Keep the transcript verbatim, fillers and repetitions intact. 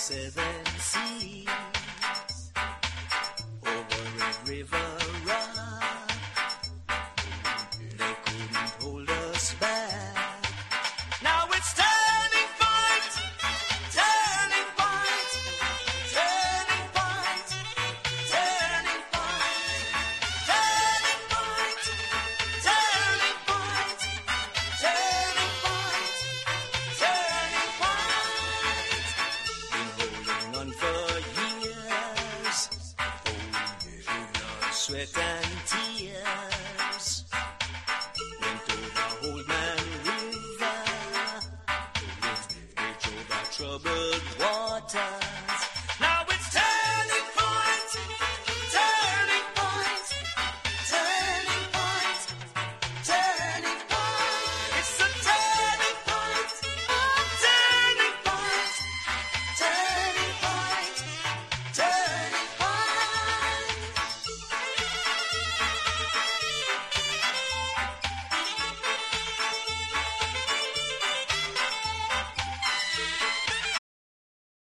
seven seas, over Red River Rock. They couldn't hold us back. Now it's turning point, turning point, turning point, turning point, turning point, turning point, turning point, turning point. Been holding on for years, through blood, sweat and tears. Went over Old Man River, bridge over troubled waters.